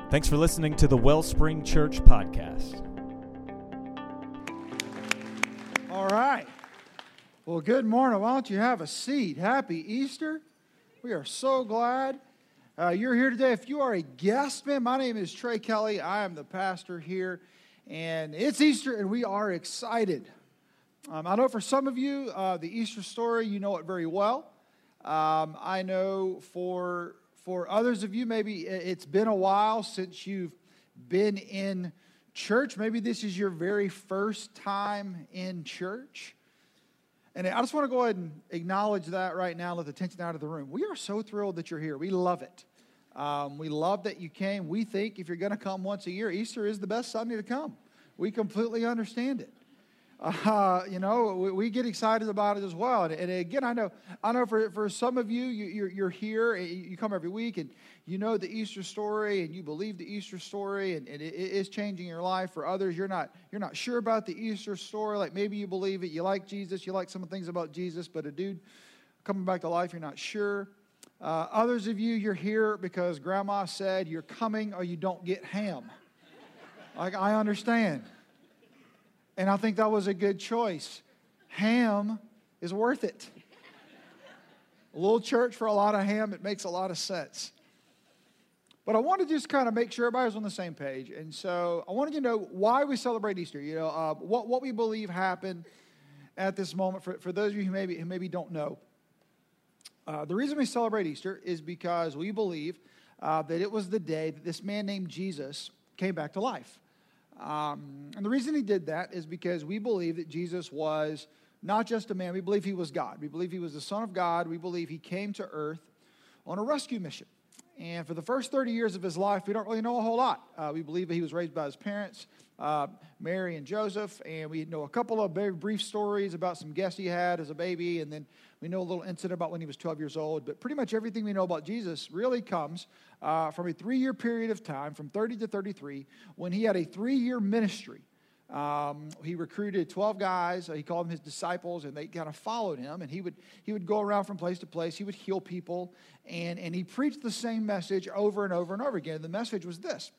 Thanks for listening to the Wellspring Church podcast. All right. Well, good morning. Why don't you have a seat? Happy Easter. We are so glad you're here today. If you are a guest, man, my name is Trey Kelly. I am the pastor here, and it's Easter, and we are excited. I know for some of you, the Easter story, you know it very well. I know for others of you, maybe it's been a while since you've been in church. Maybe this is your very first time in church. And I just want to go ahead and acknowledge that right now, let the tension out of the room. We are so thrilled that you're here. We love it. We love that you came. We think if you're going to come once a year, Easter is the best Sunday to come. We completely understand it. We get excited about it as well. And again, I know for some of you, you're here, you come every week, and you know the Easter story, and you believe the Easter story, and it is changing your life. For others, you're not sure about the Easter story. Like maybe you believe it, you like Jesus, you like some of the things about Jesus, but a dude coming back to life, you're not sure. Others of you, you're here because Grandma said you're coming or you don't get ham. Like I understand. And I think that was a good choice. Ham is worth it. A little church for a lot of ham, it makes a lot of sense. But I want to just kind of make sure everybody's on the same page. And so I wanted you to know why we celebrate Easter. You know, what we believe happened at this moment. For those of you who maybe don't know, the reason we celebrate Easter is because we believe that it was the day that this man named Jesus came back to life. And the reason he did that is because we believe that Jesus was not just a man. We believe he was God. We believe he was the Son of God. We believe he came to earth on a rescue mission. And for the first 30 years of his life, we don't really know a whole lot. We believe that he was raised by his parents, Mary and Joseph. And we know a couple of very brief stories about some guests he had as a baby. And then we know a little incident about when he was 12 years old. But pretty much everything we know about Jesus really comes from a 3-year period of time, from 30 to 33, when he had a 3-year ministry. He recruited 12 guys. He called them his disciples, and they kind of followed him. And he would go around from place to place. He would heal people, and he preached the same message over and over and over again. And the message was this.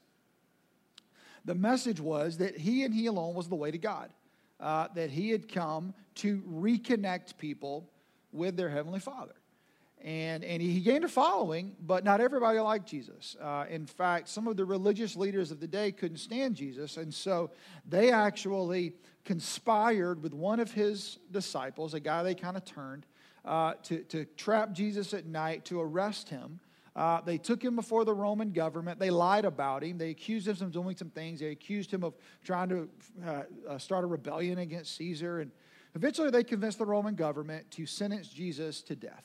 The message was that he and he alone was the way to God, that he had come to reconnect people with their Heavenly Father. And he gained a following, but not everybody liked Jesus. In fact, some of the religious leaders of the day couldn't stand Jesus, and so they actually conspired with one of his disciples, a guy they kind of turned, to trap Jesus at night, to arrest him. They took him before the Roman government. They lied about him. They accused him of doing some things. They accused him of trying to start a rebellion against Caesar. And eventually they convinced the Roman government to sentence Jesus to death.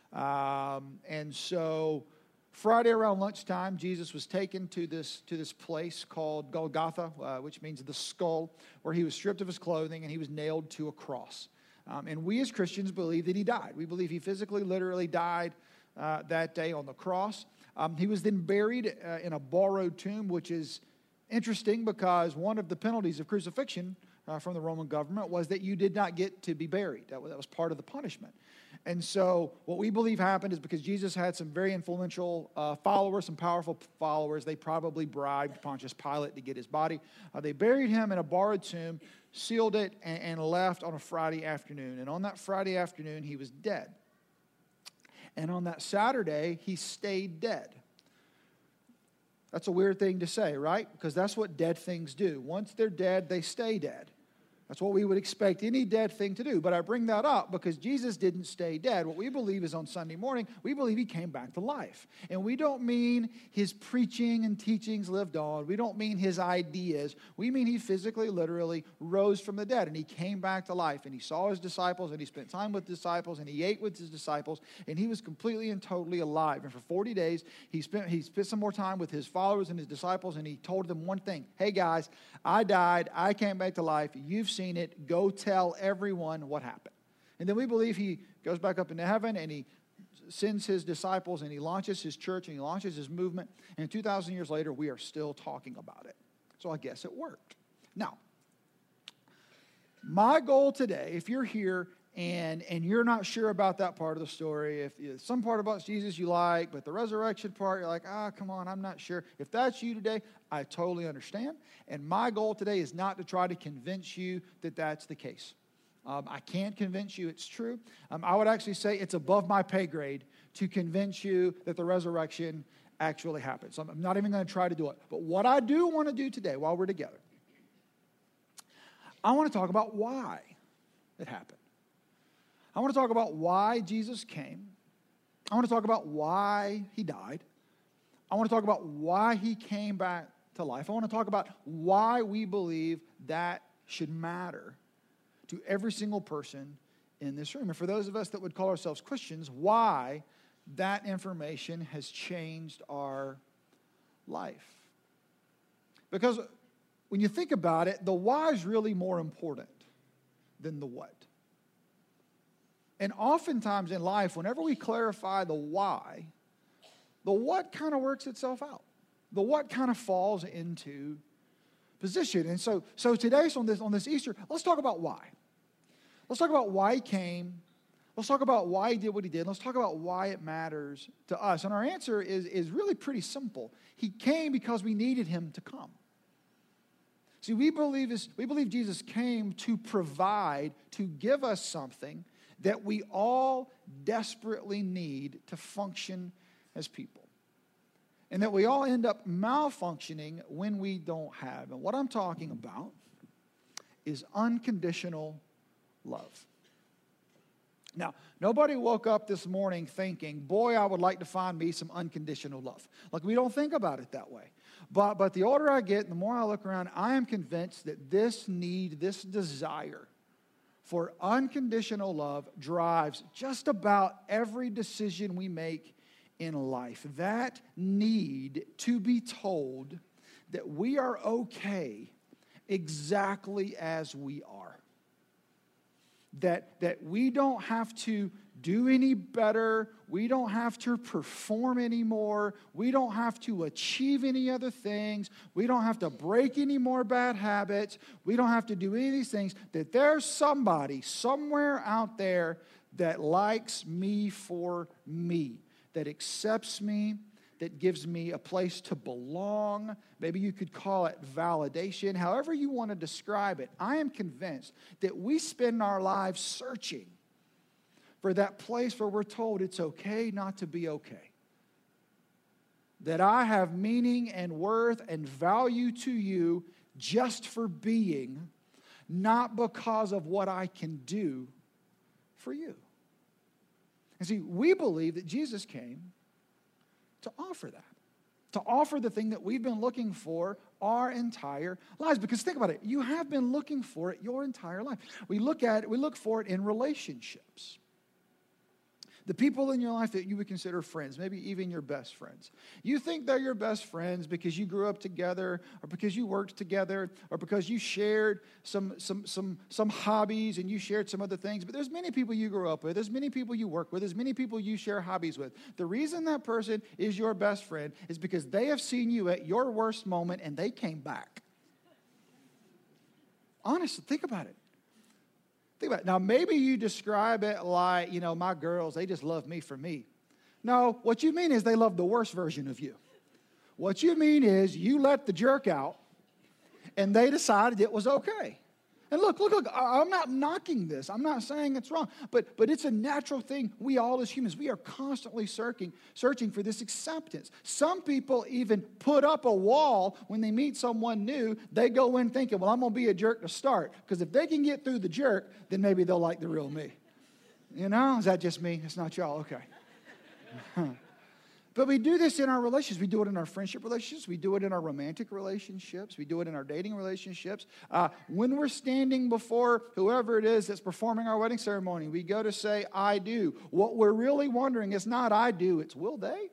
And so Friday around lunchtime, Jesus was taken to this place called Golgotha, which means the skull, where he was stripped of his clothing and he was nailed to a cross. And we as Christians believe that he died. We believe he physically, literally died that day on the cross. He was then buried in a borrowed tomb, which is interesting because one of the penalties of crucifixion from the Roman government was that you did not get to be buried. That was part of the punishment. And so what we believe happened is because Jesus had some very influential followers, some powerful followers, they probably bribed Pontius Pilate to get his body. They buried him in a borrowed tomb, sealed it, and left on a Friday afternoon. And on that Friday afternoon, he was dead. And on that Saturday, he stayed dead. That's a weird thing to say, right? Because that's what dead things do. Once they're dead, they stay dead. That's what we would expect any dead thing to do. But I bring that up because Jesus didn't stay dead. What we believe is on Sunday morning, we believe he came back to life. And we don't mean his preaching and teachings lived on. We don't mean his ideas. We mean he physically, literally rose from the dead. And he came back to life. And he saw his disciples, and he spent time with disciples, and he ate with his disciples. And he was completely and totally alive. And for 40 days, he spent some more time with his followers and his disciples. And he told them one thing. Hey guys, I died. I came back to life. You've seen it. Go tell everyone what happened. And then we believe he goes back up into heaven and he sends his disciples and he launches his church and he launches his movement. And 2,000 years later, we are still talking about it. So I guess it worked. Now, my goal today, if you're here and you're not sure about that part of the story, if some part about Jesus you like, but the resurrection part, you're like, come on, I'm not sure. If that's you today, I totally understand. And my goal today is not to try to convince you that that's the case. I can't convince you it's true. I would actually say it's above my pay grade to convince you that the resurrection actually happened. So I'm not even going to try to do it. But what I do want to do today while we're together, I want to talk about why it happened. I want to talk about why Jesus came. I want to talk about why he died. I want to talk about why he came back to life. I want to talk about why we believe that should matter to every single person in this room. And for those of us that would call ourselves Christians, why that information has changed our life. Because when you think about it, the why is really more important than the what. And oftentimes in life, whenever we clarify the why, the what kind of works itself out. The what kind of falls into position. And so today, on this Easter, let's talk about why. Let's talk about why he came. Let's talk about why he did what he did. Let's talk about why it matters to us. And our answer is really pretty simple. He came because we needed him to come. See, we believe Jesus came to provide, to give us something that we all desperately need to function as people. And that we all end up malfunctioning when we don't have. And what I'm talking about is unconditional love. Now, nobody woke up this morning thinking, boy, I would like to find me some unconditional love. Like, we don't think about it that way. But the older I get, the more I look around, I am convinced that this need, this desire for unconditional love drives just about every decision we make in life. That need to be told that we are okay exactly as we are. That we don't have to do any better. We don't have to perform anymore. We don't have to achieve any other things. We don't have to break any more bad habits. We don't have to do any of these things. That there's somebody somewhere out there that likes me for me, that accepts me, that gives me a place to belong. Maybe you could call it validation. However you want to describe it, I am convinced that we spend our lives searching for that place where we're told it's okay not to be okay. That I have meaning and worth and value to you just for being, not because of what I can do for you. And see, we believe that Jesus came to offer that. To offer the thing that we've been looking for our entire lives. Because think about it, you have been looking for it your entire life. We look for it in relationships. The people in your life that you would consider friends, maybe even your best friends. You think they're your best friends because you grew up together, or because you worked together, or because you shared some hobbies and you shared some other things. But there's many people you grew up with. There's many people you work with. There's many people you share hobbies with. The reason that person is your best friend is because they have seen you at your worst moment and they came back. Honestly, think about it. Think about it. Now, maybe you describe it like, my girls, they just love me for me. No, what you mean is they love the worst version of you. What you mean is you let the jerk out, and they decided it was okay. And look, I'm not knocking this. I'm not saying it's wrong. But it's a natural thing. We all as humans, we are constantly searching for this acceptance. Some people even put up a wall when they meet someone new. They go in thinking, well, I'm going to be a jerk to start. Because if they can get through the jerk, then maybe they'll like the real me. Is that just me? It's not y'all. Okay. But we do this in our relationships. We do it in our friendship relationships. We do it in our romantic relationships. We do it in our dating relationships. When we're standing before whoever it is that's performing our wedding ceremony, we go to say, I do. What we're really wondering is not I do, it's will they?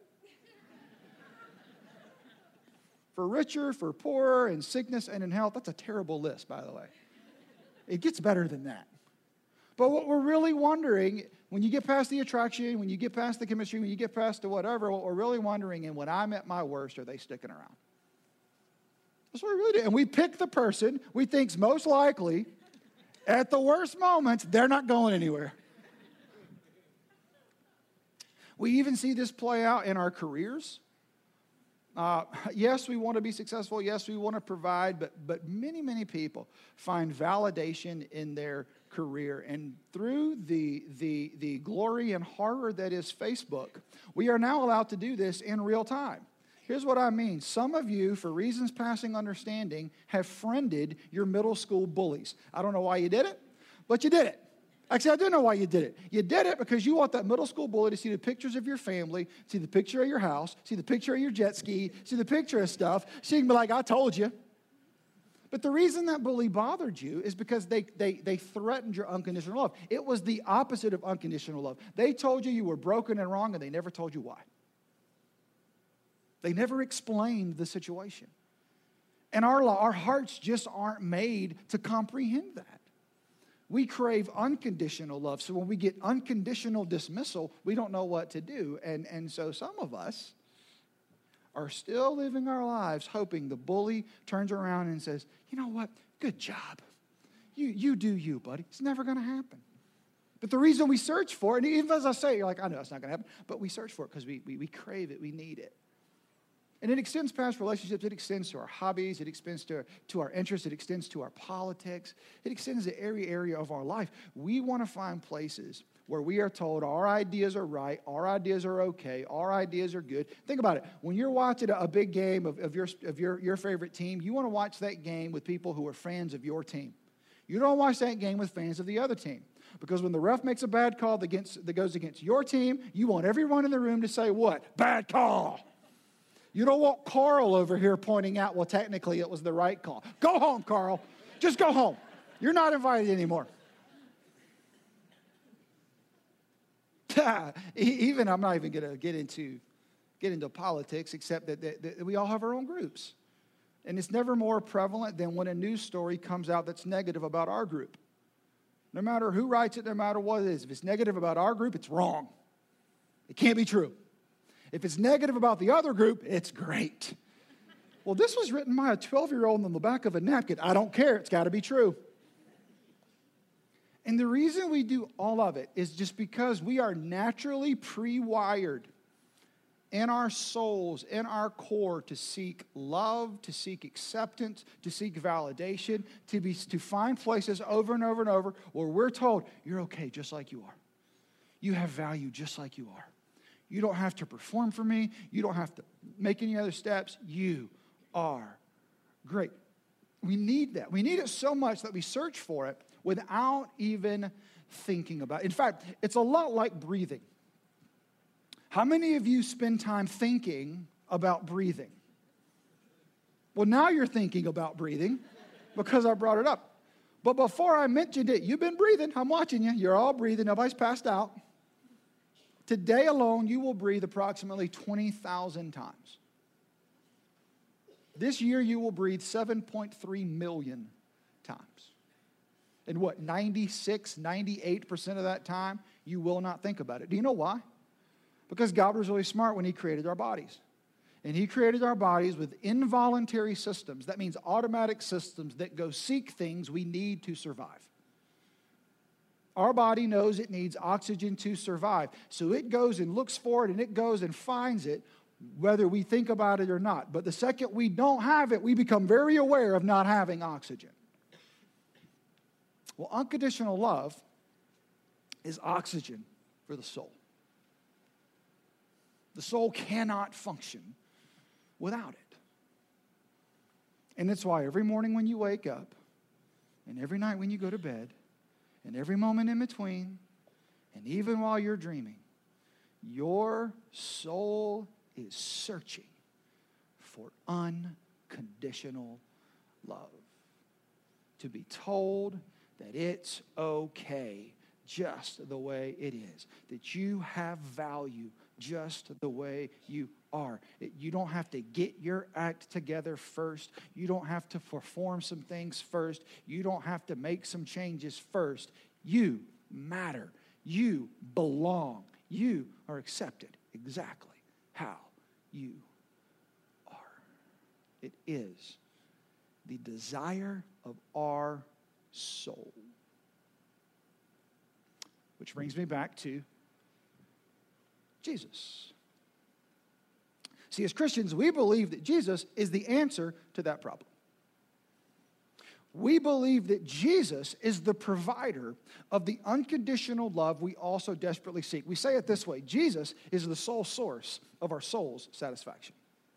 For richer, for poorer, in sickness and in health. That's a terrible list, by the way. It gets better than that. But what we're really wondering, when you get past the attraction, when you get past the chemistry, when you get past the whatever, what we're really wondering, and when I'm at my worst, are they sticking around? That's what we really do. And we pick the person we think's most likely, at the worst moments, they're not going anywhere. We even see this play out in our careers. Yes, we want to be successful. Yes, we want to provide, but many, many people find validation in their career. And through the glory and horror that is Facebook, we are now allowed to do this in real time. Here's what I mean. Some of you, for reasons passing understanding, have friended your middle school bullies. I don't know why you did it, but you did it. Actually, I do know why you did it. You did it because you want that middle school bully to see the pictures of your family, see the picture of your house, see the picture of your jet ski, see the picture of stuff. She can be like, I told you. But the reason that bully bothered you is because they threatened your unconditional love. It was the opposite of unconditional love. They told you were broken and wrong, and they never told you why. They never explained the situation. And our hearts just aren't made to comprehend that. We crave unconditional love. So when we get unconditional dismissal, we don't know what to do. And so some of us are still living our lives hoping the bully turns around and says, you know what, good job. You do you, buddy. It's never going to happen. But the reason we search for it, and even as I say, you're like, I know it's not going to happen, but we search for it because we crave it, we need it. And it extends past relationships. It extends to our hobbies. It extends to our interests. It extends to our politics. It extends to every area of our life. We want to find places where we are told our ideas are right, our ideas are okay, our ideas are good. Think about it. When you're watching a big game of your favorite team, you want to watch that game with people who are fans of your team. You don't watch that game with fans of the other team. Because when the ref makes a bad call that goes against your team, you want everyone in the room to say what? Bad call. You don't want Carl over here pointing out, well, technically it was the right call. Go home, Carl. Just go home. You're not invited anymore. Even I'm not even going to get into politics, except that we all have our own groups. And it's never more prevalent than when a news story comes out that's negative about our group. No matter who writes it, no matter what it is, if it's negative about our group, it's wrong. It can't be true. If it's negative about the other group, it's great. Well, this was written by a 12-year-old on the back of a napkin. I don't care. It's got to be true. And the reason we do all of it is just because we are naturally pre-wired in our souls, in our core, to seek love, to seek acceptance, to seek validation, to find places over and over and over where we're told, you're okay just like you are. You have value just like you are. You don't have to perform for me. You don't have to make any other steps. You are great. We need that. We need it so much that we search for it without even thinking about it. In fact, it's a lot like breathing. How many of you spend time thinking about breathing? Well, now you're thinking about breathing because I brought it up. But before I mentioned it, you've been breathing. I'm watching you. You're all breathing. Nobody's passed out. Today alone, you will breathe approximately 20,000 times. This year, you will breathe 7.3 million times. And 96, 98% of that time, you will not think about it. Do you know why? Because God was really smart when He created our bodies. And He created our bodies with involuntary systems. That means automatic systems that go seek things we need to survive. Our body knows it needs oxygen to survive. So it goes and looks for it, and it goes and finds it, whether we think about it or not. But the second we don't have it, we become very aware of not having oxygen. Well, unconditional love is oxygen for the soul. The soul cannot function without it. And it's why every morning when you wake up, and every night when you go to bed, and every moment in between, and even while you're dreaming, your soul is searching for unconditional love. To be told that it's okay just the way it is, that you have value just the way you are. You don't have to get your act together first. You don't have to perform some things first. You don't have to make some changes first. You matter. You belong. You are accepted exactly how you are. It is the desire of our soul. Which brings me back to Jesus. See, as Christians, we believe that Jesus is the answer to that problem. We believe that Jesus is the provider of the unconditional love we also desperately seek. We say it this way: Jesus is the sole source of our soul's satisfaction.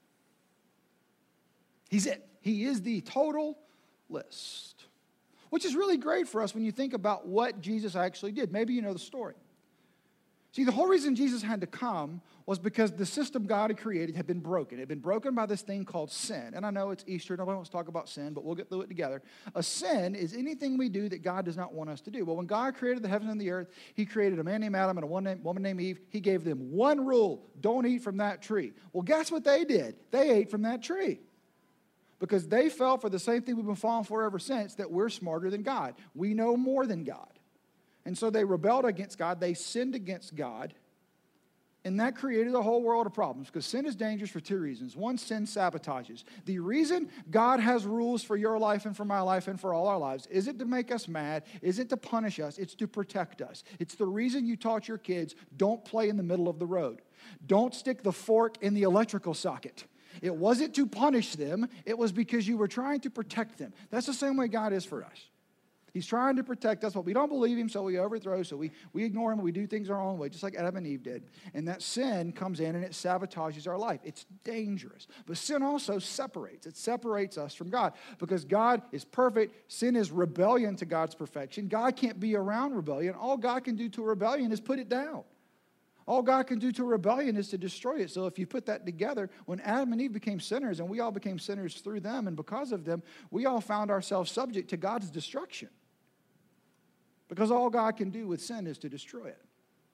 He's it. He is the total list. Which is really great for us when you think about what Jesus actually did. Maybe you know the story. See, the whole reason Jesus had to come was because the system God had created had been broken. It had been broken by this thing called sin. And I know it's Easter. Nobody wants to talk about sin, but we'll get through it together. A sin is anything we do that God does not want us to do. Well, when God created the heavens and the earth, He created a man named Adam and a woman named Eve. He gave them one rule: don't eat from that tree. Well, guess what they did? They ate from that tree. Because they fell for the same thing we've been falling for ever since, that we're smarter than God. We know more than God. And so they rebelled against God. They sinned against God. And that created a whole world of problems, because sin is dangerous for two reasons. One, sin sabotages. The reason God has rules for your life and for my life and for all our lives isn't to make us mad, isn't to punish us, it's to protect us. It's the reason you taught your kids, don't play in the middle of the road. Don't stick the fork in the electrical socket. It wasn't to punish them, it was because you were trying to protect them. That's the same way God is for us. He's trying to protect us, but we don't believe Him, so we overthrow, so we ignore Him, we do things our own way, just like Adam and Eve did. And that sin comes in and it sabotages our life. It's dangerous. But sin also separates. It separates us from God, because God is perfect. Sin is rebellion to God's perfection. God can't be around rebellion. All God can do to rebellion is put it down. All God can do to rebellion is to destroy it. So if you put that together, when Adam and Eve became sinners, and we all became sinners through them, and because of them, we all found ourselves subject to God's destruction. Because all God can do with sin is to destroy it.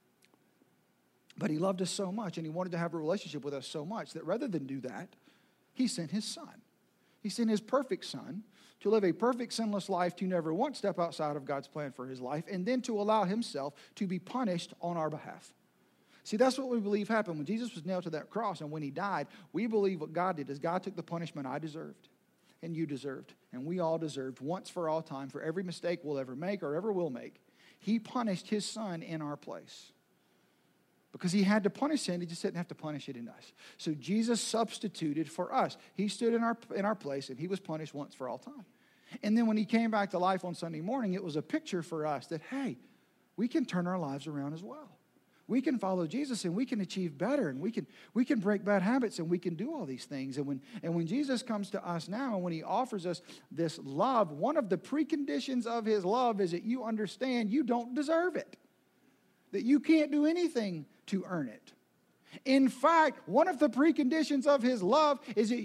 But He loved us so much, and He wanted to have a relationship with us so much, that rather than do that, He sent His Son. He sent His perfect Son to live a perfect, sinless life, to never once step outside of God's plan for His life, and then to allow Himself to be punished on our behalf. See, that's what we believe happened. When Jesus was nailed to that cross and when He died, we believe what God did is God took the punishment I deserved and you deserved, and we all deserved, once for all time, for every mistake we'll ever make or ever will make. He punished His Son in our place. Because He had to punish sin, He just didn't have to punish it in us. So Jesus substituted for us. He stood in our place, and He was punished once for all time. And then when He came back to life on Sunday morning, it was a picture for us that, hey, we can turn our lives around as well. We can follow Jesus, and we can achieve better, and we can break bad habits, and we can do all these things. And when Jesus comes to us now, and when He offers us this love, one of the preconditions of His love is that you understand you don't deserve it, that you can't do anything to earn it. In fact, one of the preconditions of His love is that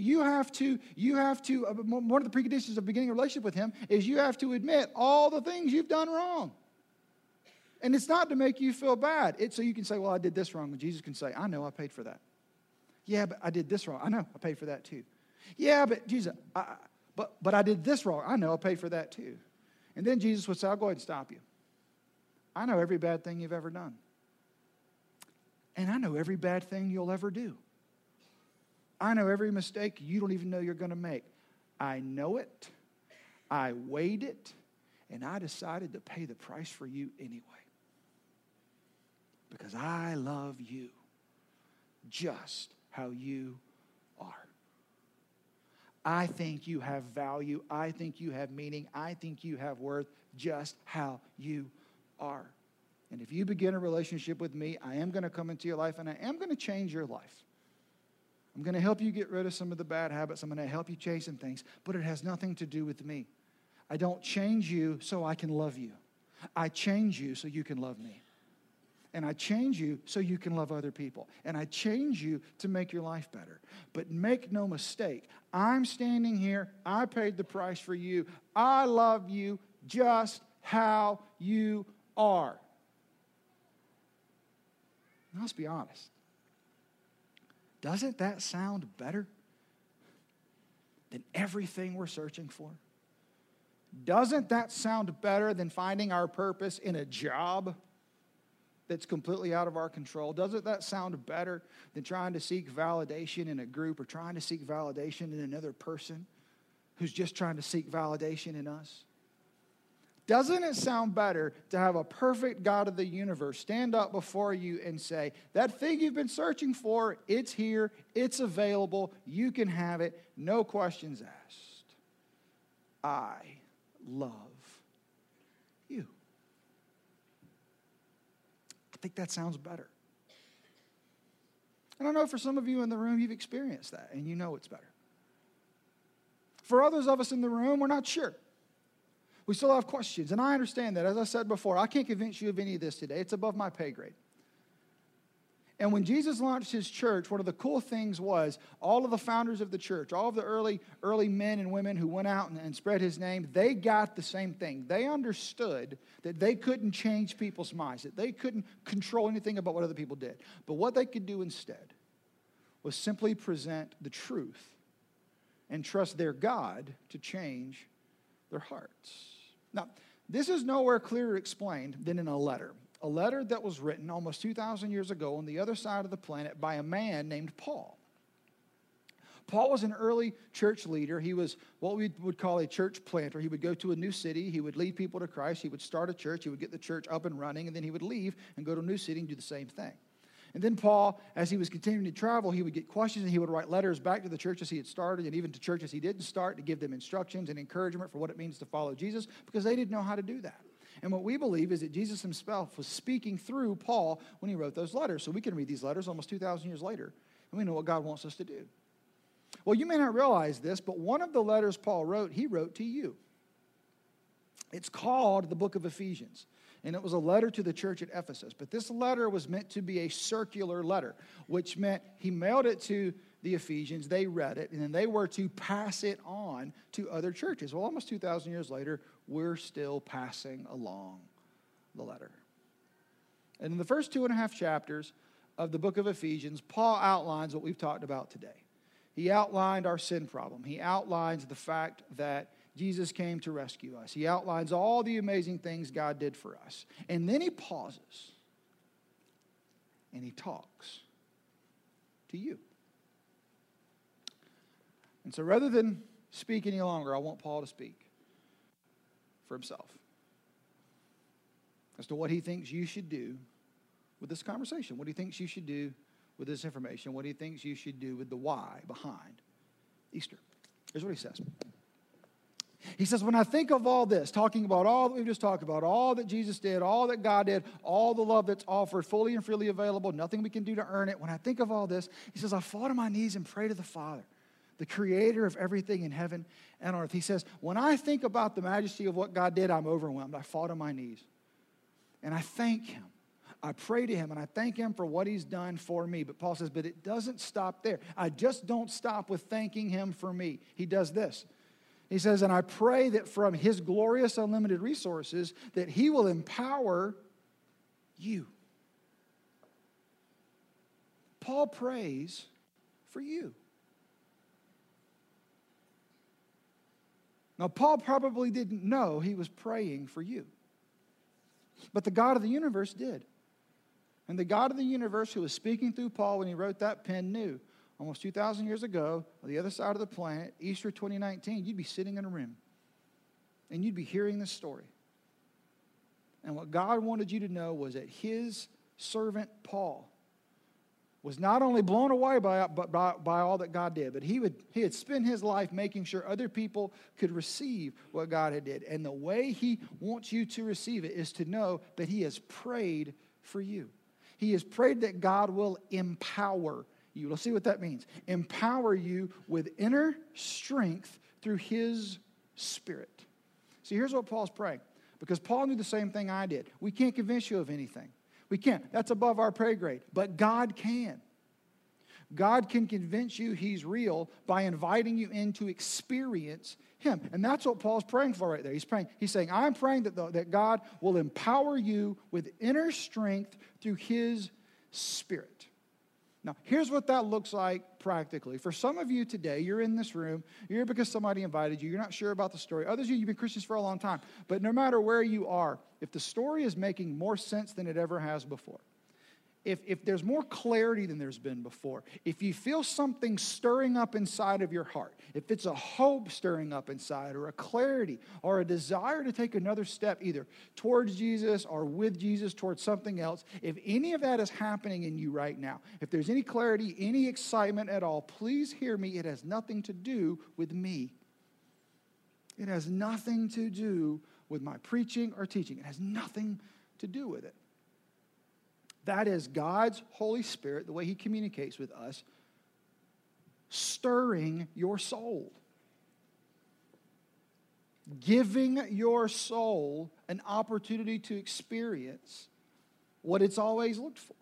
one of the preconditions of beginning a relationship with Him is you have to admit all the things you've done wrong. And it's not to make you feel bad. It's so you can say, well, I did this wrong. And Jesus can say, I know, I paid for that. Yeah, but I did this wrong. I know, I paid for that too. Yeah, but Jesus, but I did this wrong. I know, I paid for that too. And then Jesus would say, I'll go ahead and stop you. I know every bad thing you've ever done. And I know every bad thing you'll ever do. I know every mistake you don't even know you're going to make. I know it. I weighed it. And I decided to pay the price for you anyway. Because I love you just how you are. I think you have value. I think you have meaning. I think you have worth just how you are. And if you begin a relationship with me, I am going to come into your life, and I am going to change your life. I'm going to help you get rid of some of the bad habits. I'm going to help you change some things. But it has nothing to do with me. I don't change you so I can love you. I change you so you can love me. And I change you so you can love other people. And I change you to make your life better. But make no mistake, I'm standing here. I paid the price for you. I love you just how you are. Now, let's be honest. Doesn't that sound better than everything we're searching for? Doesn't that sound better than finding our purpose in a job that's completely out of our control? Doesn't that sound better than trying to seek validation in a group, or trying to seek validation in another person who's just trying to seek validation in us? Doesn't it sound better to have a perfect God of the universe stand up before you and say, that thing you've been searching for, it's here, it's available, you can have it, no questions asked. I love you. I think that sounds better. And I know for some of you in the room, you've experienced that, and you know it's better. For others of us in the room, we're not sure. We still have questions, and I understand that. As I said before, I can't convince you of any of this today. It's above my pay grade. And when Jesus launched his church, one of the cool things was all of the founders of the church, all of the early men and women who went out and spread his name, they got the same thing. They understood that they couldn't change people's minds, that they couldn't control anything about what other people did. But what they could do instead was simply present the truth and trust their God to change their hearts. Now, this is nowhere clearer explained than in a letter that was written almost 2,000 years ago on the other side of the planet by a man named Paul. Paul was an early church leader. He was what we would call a church planter. He would go to a new city. He would lead people to Christ. He would start a church. He would get the church up and running, and then he would leave and go to a new city and do the same thing. And then Paul, as he was continuing to travel, he would get questions, and he would write letters back to the churches he had started and even to churches he didn't start to give them instructions and encouragement for what it means to follow Jesus, because they didn't know how to do that. And what we believe is that Jesus himself was speaking through Paul when he wrote those letters. So we can read these letters almost 2,000 years later, and we know what God wants us to do. Well, you may not realize this, but one of the letters Paul wrote, he wrote to you. It's called the book of Ephesians. And it was a letter to the church at Ephesus. But this letter was meant to be a circular letter, which meant he mailed it to the Ephesians, they read it, and then they were to pass it on to other churches. Well, almost 2,000 years later, we're still passing along the letter. And in the first 2.5 chapters of the book of Ephesians, Paul outlines what we've talked about today. He outlined our sin problem. He outlines the fact that Jesus came to rescue us. He outlines all the amazing things God did for us. And then he pauses and he talks to you. And so rather than speak any longer, I want Paul to speak for himself as to what he thinks you should do with this conversation, what he thinks you should do with this information, what he thinks you should do with the why behind Easter. Here's what he says. He says, when I think of all this, talking about all that we've just talked about, all that Jesus did, all that God did, all the love that's offered, fully and freely available, nothing we can do to earn it. When I think of all this, he says, I fall to my knees and pray to the Father, the creator of everything in heaven and on earth. He says, when I think about the majesty of what God did, I'm overwhelmed. I fall to my knees. And I thank him. I pray to him and I thank him for what he's done for me. But Paul says, but it doesn't stop there. I just don't stop with thanking him for me. He does this. He says, and I pray that from his glorious unlimited resources that he will empower you. Paul prays for you. Now, Paul probably didn't know he was praying for you. But the God of the universe did. And the God of the universe who was speaking through Paul when he wrote that pen knew almost 2,000 years ago, on the other side of the planet, Easter 2019, you'd be sitting in a room. And you'd be hearing this story. And what God wanted you to know was that his servant Paul was not only blown away by all that God did, but he had spent his life making sure other people could receive what God had did. And the way he wants you to receive it is to know that he has prayed for you. He has prayed that God will empower you. Let's see what that means. Empower you with inner strength through his Spirit. See, here's what Paul's praying. Because Paul knew the same thing I did. We can't convince you of anything. We can't. That's above our pay grade. But God can. God can convince you he's real by inviting you in to experience him. And that's what Paul's praying for right there. He's saying, I'm praying that God will empower you with inner strength through his Spirit. Now, here's what that looks like practically. For some of you today, you're in this room, you're here because somebody invited you, you're not sure about the story. Others of you, you've been Christians for a long time. But no matter where you are, if the story is making more sense than it ever has before, if there's more clarity than there's been before, if you feel something stirring up inside of your heart, if it's a hope stirring up inside, or a clarity, or a desire to take another step either towards Jesus or with Jesus towards something else, if any of that is happening in you right now, if there's any clarity, any excitement at all, please hear me. It has nothing to do with me. It has nothing to do with my preaching or teaching. It has nothing to do with it. That is God's Holy Spirit, the way He communicates with us, stirring your soul. Giving your soul an opportunity to experience what it's always looked for.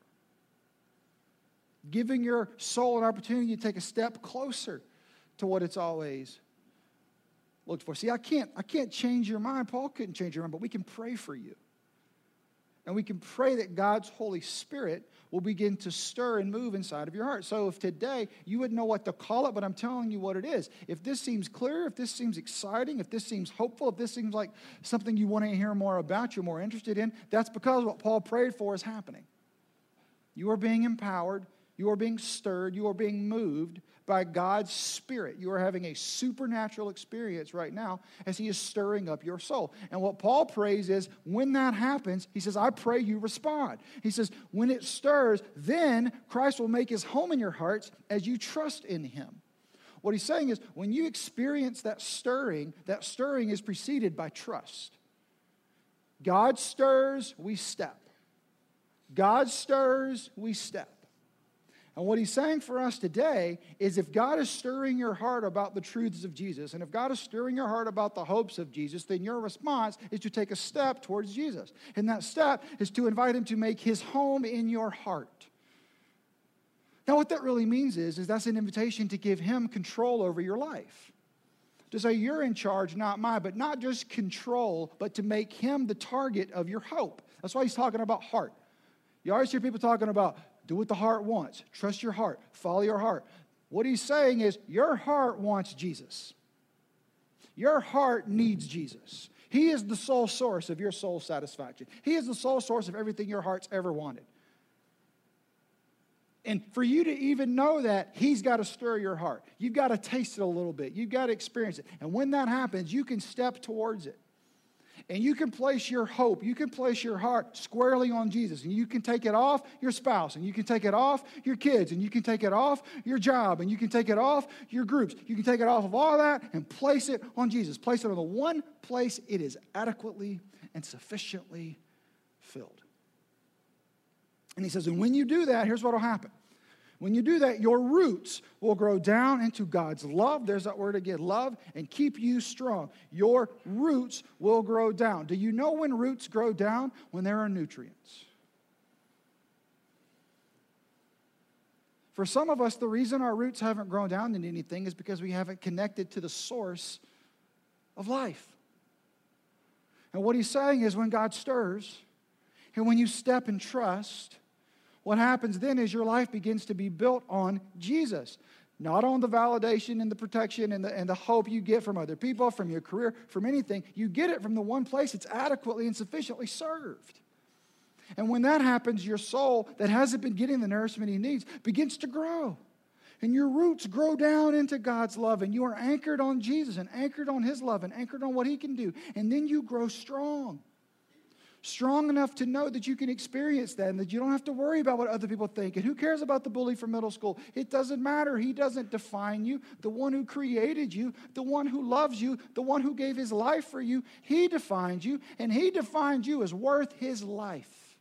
Giving your soul an opportunity to take a step closer to what it's always looked for. See, I can't change your mind. Paul couldn't change your mind, but we can pray for you. And we can pray that God's Holy Spirit will begin to stir and move inside of your heart. So if today you wouldn't know what to call it, but I'm telling you what it is. If this seems clear, if this seems exciting, if this seems hopeful, if this seems like something you want to hear more about, you're more interested in, that's because what Paul prayed for is happening. You are being empowered. You are being stirred. You are being moved by God's Spirit. You are having a supernatural experience right now as He is stirring up your soul. And what Paul prays is, when that happens, he says, I pray you respond. He says, when it stirs, then Christ will make His home in your hearts as you trust in Him. What he's saying is, when you experience that stirring is preceded by trust. God stirs, we step. God stirs, we step. And what he's saying for us today is, if God is stirring your heart about the truths of Jesus, and if God is stirring your heart about the hopes of Jesus, then your response is to take a step towards Jesus. And that step is to invite Him to make His home in your heart. Now, what that really means is that's an invitation to give Him control over your life. To say, you're in charge, not mine, but not just control, but to make Him the target of your hope. That's why he's talking about heart. You always hear people talking about, do what the heart wants. Trust your heart. Follow your heart. What he's saying is, your heart wants Jesus. Your heart needs Jesus. He is the sole source of your soul satisfaction. He is the sole source of everything your heart's ever wanted. And for you to even know that, He's got to stir your heart. You've got to taste it a little bit. You've got to experience it. And when that happens, you can step towards it. And you can place your hope, you can place your heart squarely on Jesus. And you can take it off your spouse, and you can take it off your kids, and you can take it off your job, and you can take it off your groups. You can take it off of all that and place it on Jesus. Place it on the one place it is adequately and sufficiently filled. And he says, and when you do that, here's what will happen. When you do that, your roots will grow down into God's love. There's that word again, love, and keep you strong. Your roots will grow down. Do you know when roots grow down? When there are nutrients. For some of us, the reason our roots haven't grown down into anything is because we haven't connected to the source of life. And what he's saying is, when God stirs, and when you step in trust, what happens then is your life begins to be built on Jesus. Not on the validation and the protection and the hope you get from other people, from your career, from anything. You get it from the one place it's adequately and sufficiently served. And when that happens, your soul that hasn't been getting the nourishment he needs begins to grow. And your roots grow down into God's love. And you are anchored on Jesus and anchored on His love and anchored on what He can do. And then you grow strong. Strong enough to know that you can experience that and that you don't have to worry about what other people think. And who cares about the bully from middle school? It doesn't matter. He doesn't define you. The one who created you, the one who loves you, the one who gave His life for you, He defines you, and He defines you as worth His life.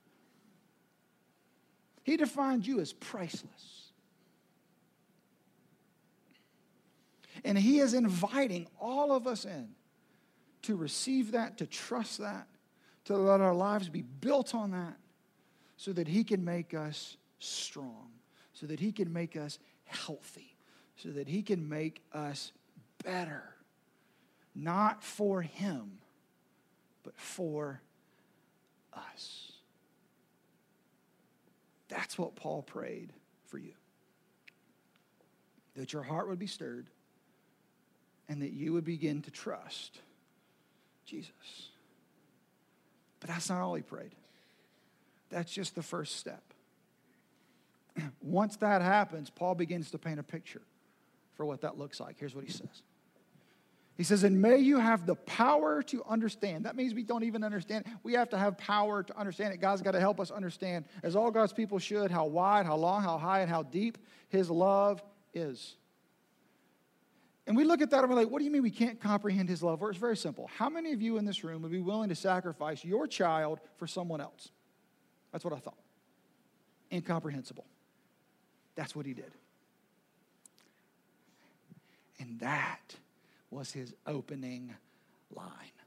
He defines you as priceless. And He is inviting all of us in to receive that, to trust that, to let our lives be built on that, so that He can make us strong, so that He can make us healthy, so that He can make us better, not for Him, but for us. That's what Paul prayed for you. That your heart would be stirred and that you would begin to trust Jesus. But that's not all he prayed. That's just the first step. Once that happens, Paul begins to paint a picture for what that looks like. Here's what he says. He says, and may you have the power to understand. That means we don't even understand. We have to have power to understand it. God's got to help us understand, as all God's people should, how wide, how long, how high, and how deep His love is. And we look at that and we're like, what do you mean we can't comprehend His love? Well, it's very simple. How many of you in this room would be willing to sacrifice your child for someone else? That's what I thought. Incomprehensible. That's what He did. And that was His opening line.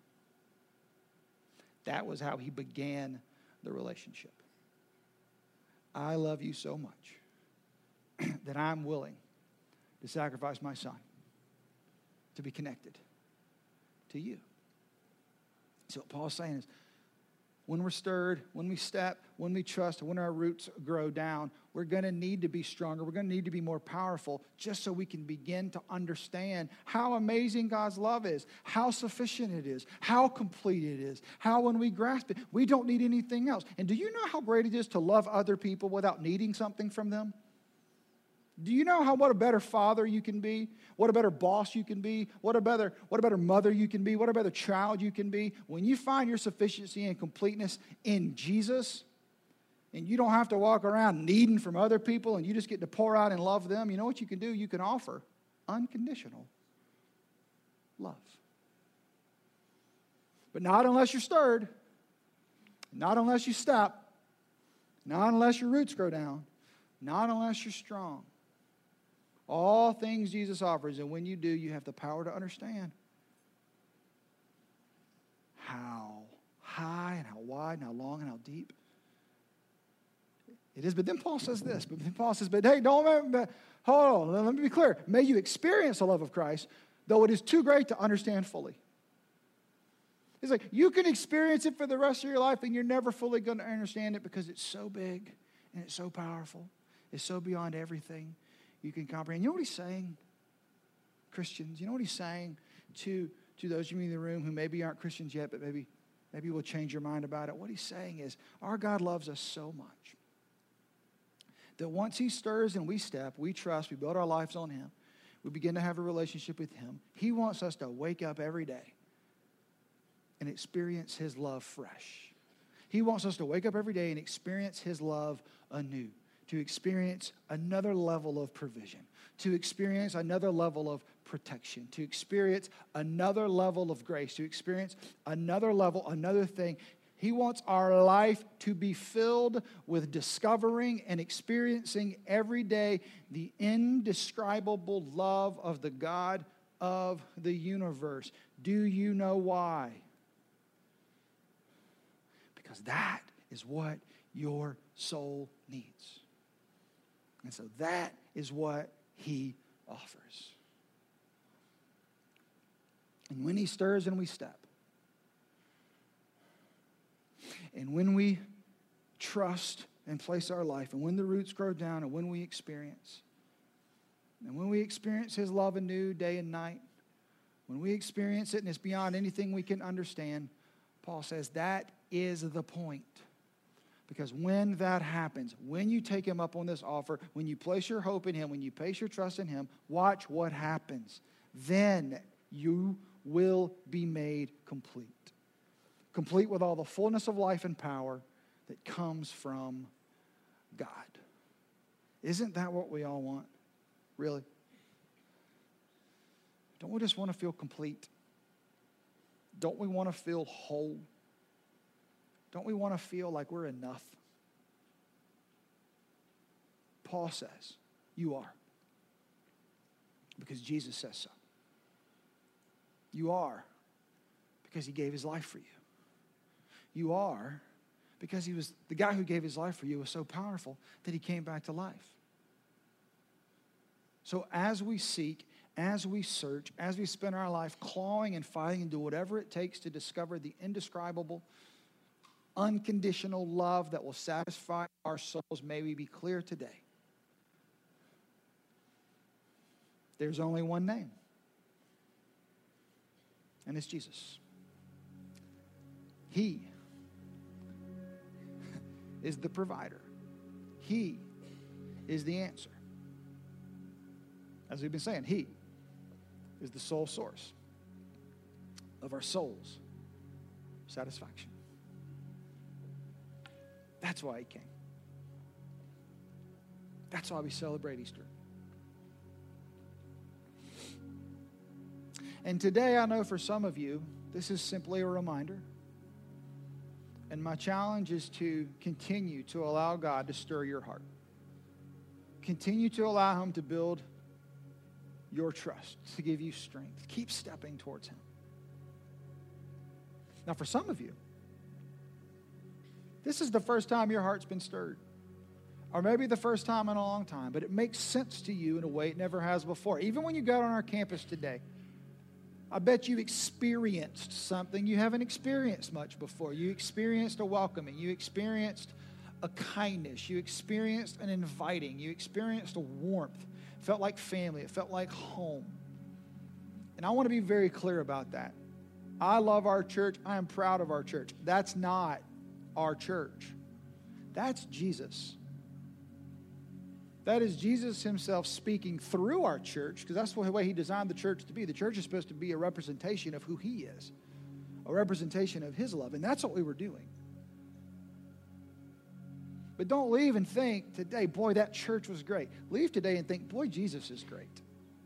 That was how He began the relationship. I love you so much that I'm willing to sacrifice my son to be connected to you. So what Paul's saying is, when we're stirred, when we step, when we trust, when our roots grow down, we're going to need to be stronger. We're going to need to be more powerful just so we can begin to understand how amazing God's love is, how sufficient it is, how complete it is, how when we grasp it, we don't need anything else. And do you know how great it is to love other people without needing something from them? Do you know what a better father you can be? What a better boss you can be? What a better mother you can be? What a better child you can be? When you find your sufficiency and completeness in Jesus, and you don't have to walk around needing from other people, and you just get to pour out and love them, you know what you can do? You can offer unconditional love. But not unless you're stirred, not unless you step, not unless your roots grow down, not unless you're strong. All things Jesus offers, and when you do, you have the power to understand how high and how wide and how long and how deep it is. But then Paul says this. But hey, hold on, let me be clear. May you experience the love of Christ, though it is too great to understand fully. It's like you can experience it for the rest of your life, and you're never fully going to understand it because it's so big and it's so powerful. It's so beyond everything you can comprehend. You know what he's saying, Christians? You know what he's saying to those of you in the room who maybe aren't Christians yet, but maybe will change your mind about it? What he's saying is our God loves us so much that once He stirs and we step, we trust, we build our lives on Him, we begin to have a relationship with Him. He wants us to wake up every day and experience His love fresh. He wants us to wake up every day and experience His love anew, to experience another level of provision, to experience another level of protection, to experience another level of grace, to experience another level, another thing. He wants our life to be filled with discovering and experiencing every day the indescribable love of the God of the universe. Do you know why? Because that is what your soul needs. And so that is what He offers. And when He stirs and we step, and when we trust and place our life, and when the roots grow down, and when we experience His love anew day and night, when we experience it and it's beyond anything we can understand, Paul says that is the point. Because when that happens, when you take Him up on this offer, when you place your hope in Him, when you place your trust in Him, watch what happens. Then you will be made complete. Complete with all the fullness of life and power that comes from God. Isn't that what we all want? Really? Don't we just want to feel complete? Don't we want to feel whole? Don't we want to feel like we're enough? Paul says, you are. Because Jesus says so. You are because He gave His life for you. You are because the guy who gave His life for you was so powerful that He came back to life. So as we seek, as we search, as we spend our life clawing and fighting and do whatever it takes to discover the indescribable, unconditional love that will satisfy our souls, may we be clear today. There's only one name, and it's Jesus. He is the provider. He is the answer. As we've been saying, He is the sole source of our soul's satisfaction. That's why He came. That's why we celebrate Easter. And today, I know for some of you, this is simply a reminder. And my challenge is to continue to allow God to stir your heart. Continue to allow Him to build your trust, to give you strength. Keep stepping towards Him. Now, for some of you, this is the first time your heart's been stirred. Or maybe the first time in a long time, but it makes sense to you in a way it never has before. Even when you got on our campus today, I bet you experienced something you haven't experienced much before. You experienced a welcoming. You experienced a kindness. You experienced an inviting. You experienced a warmth. It felt like family. It felt like home. And I want to be very clear about that. I love our church. I am proud of our church. That's not our church. That's Jesus. That is Jesus Himself speaking through our church, because that's the way He designed the church to be. The church is supposed to be a representation of who He is, a representation of His love, and that's what we were doing. But don't leave and think today, boy, that church was great. Leave today and think, boy, Jesus is great.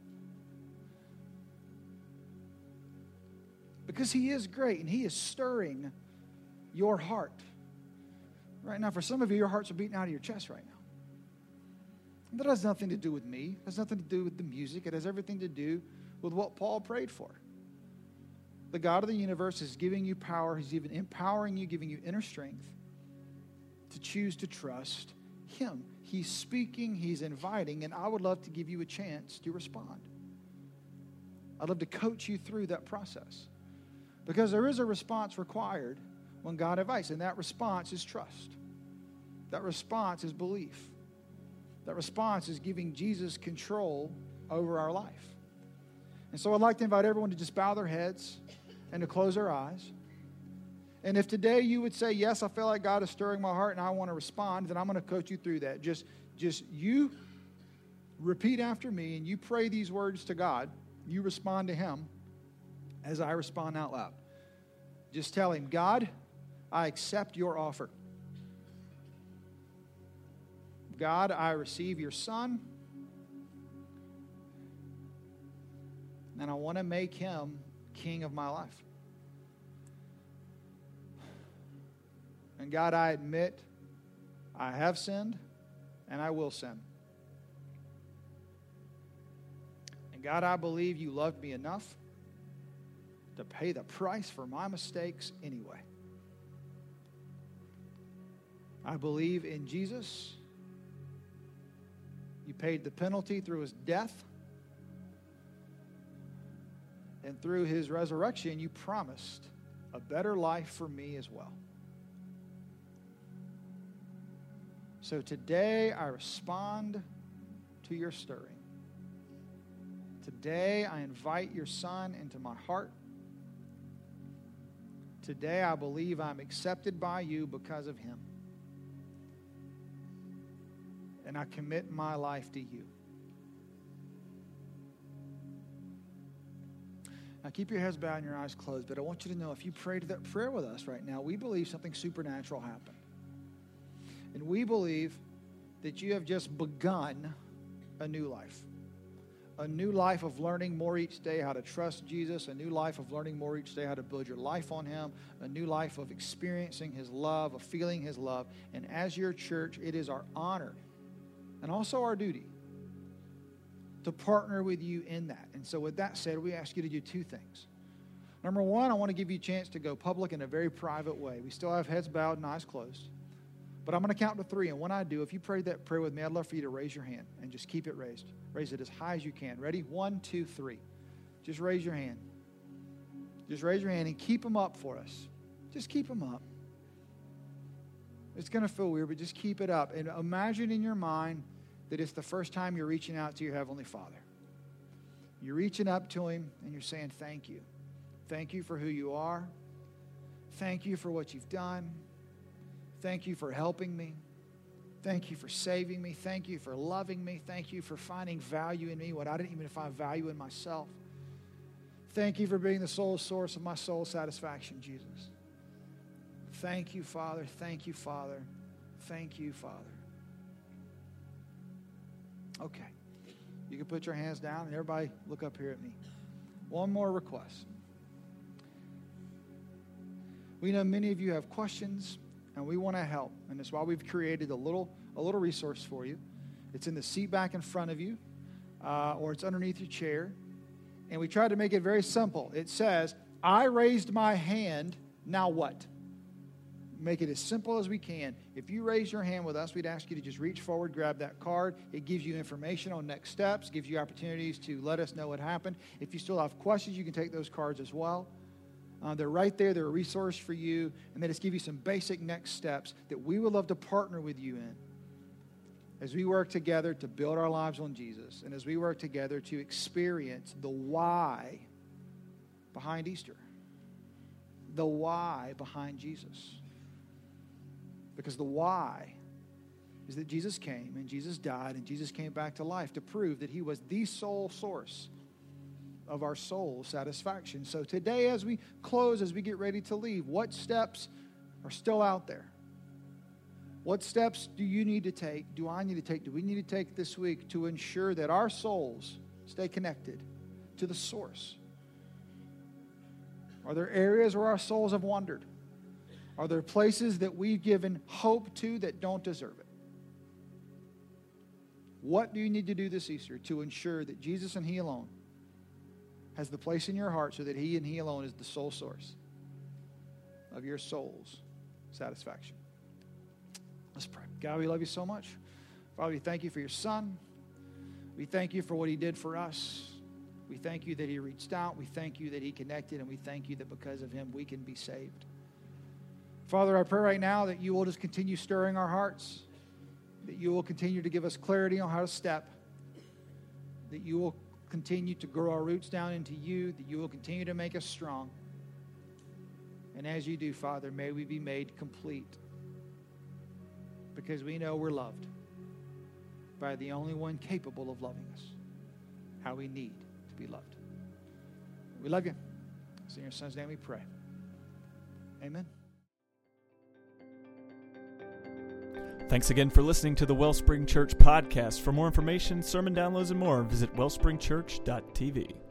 Because He is great, and He is stirring your heart. Right now, for some of you, your hearts are beating out of your chest right now. That has nothing to do with me. It has nothing to do with the music. It has everything to do with what Paul prayed for. The God of the universe is giving you power. He's even empowering you, giving you inner strength to choose to trust Him. He's speaking, He's inviting, and I would love to give you a chance to respond. I'd love to coach you through that process. Because there is a response required when God invites, and that response is trust. That response is belief. That response is giving Jesus control over our life. And so I'd like to invite everyone to just bow their heads and to close their eyes. And if today you would say, yes, I feel like God is stirring my heart and I want to respond, then I'm going to coach you through that. Just you repeat after me and you pray these words to God. You respond to Him as I respond out loud. Just tell Him, God, I accept your offer. God, I receive your Son, and I want to make Him King of my life. And God, I admit I have sinned, and I will sin. And God, I believe you loved me enough to pay the price for my mistakes anyway. I believe in Jesus. You paid the penalty through His death. And through His resurrection, you promised a better life for me as well. So today, I respond to your stirring. Today, I invite your Son into my heart. Today, I believe I'm accepted by you because of Him. And I commit my life to you. Now keep your heads bowed and your eyes closed, but I want you to know if you prayed that prayer with us right now, we believe something supernatural happened. And we believe that you have just begun a new life. A new life of learning more each day how to trust Jesus. A new life of learning more each day how to build your life on Him. A new life of experiencing His love, of feeling His love. And as your church, it is our honor and also our duty to partner with you in that. And so with that said, we ask you to do two things. Number one, I want to give you a chance to go public in a very private way. We still have heads bowed and eyes closed. But I'm going to count to three, and when I do, if you prayed that prayer with me, I'd love for you to raise your hand and just keep it raised. Raise it as high as you can. Ready? 1, 2, 3. Just raise your hand. Just raise your hand and keep them up for us. Just keep them up. It's going to feel weird, but just keep it up. And imagine in your mind that it's the first time you're reaching out to your Heavenly Father. You're reaching up to Him, and you're saying, thank you. Thank you for who you are. Thank you for what you've done. Thank you for helping me. Thank you for saving me. Thank you for loving me. Thank you for finding value in me, what I didn't even find value in myself. Thank you for being the sole source of my soul satisfaction, Jesus. Thank you, Father. Thank you, Father. Thank you, Father. Okay. You can put your hands down and everybody look up here at me. One more request. We know many of you have questions and we want to help. And that's why we've created a little resource for you. It's in the seat back in front of you or it's underneath your chair. And we tried to make it very simple. It says, I raised my hand, now what? Make it as simple as we can. If you raise your hand with us, we'd ask you to just reach forward, grab that card. It gives you information on next steps, gives you opportunities to let us know what happened. If you still have questions, you can take those cards as well. They're right there. They're a resource for you. And they just give you some basic next steps that we would love to partner with you in as we work together to build our lives on Jesus and as we work together to experience the why behind Easter, the why behind Jesus. Because the why is that Jesus came and Jesus died and Jesus came back to life to prove that he was the sole source of our soul satisfaction. So today as we close, as we get ready to leave, what steps are still out there? What steps do you need to take? Do I need to take? Do we need to take this week to ensure that our souls stay connected to the source? Are there areas where our souls have wandered? Are there places that we've given hope to that don't deserve it? What do you need to do this Easter to ensure that Jesus and he alone has the place in your heart so that he and he alone is the sole source of your soul's satisfaction? Let's pray. God, we love you so much. Father, we thank you for your son. We thank you for what he did for us. We thank you that he reached out. We thank you that he connected. And we thank you that because of him, we can be saved. Father, I pray right now that you will just continue stirring our hearts, that you will continue to give us clarity on how to step, that you will continue to grow our roots down into you, that you will continue to make us strong. And as you do, Father, may we be made complete because we know we're loved by the only one capable of loving us, how we need to be loved. We love you. It's in your son's name we pray. Amen. Thanks again for listening to the Wellspring Church podcast. For more information, sermon downloads, and more, visit wellspringchurch.tv.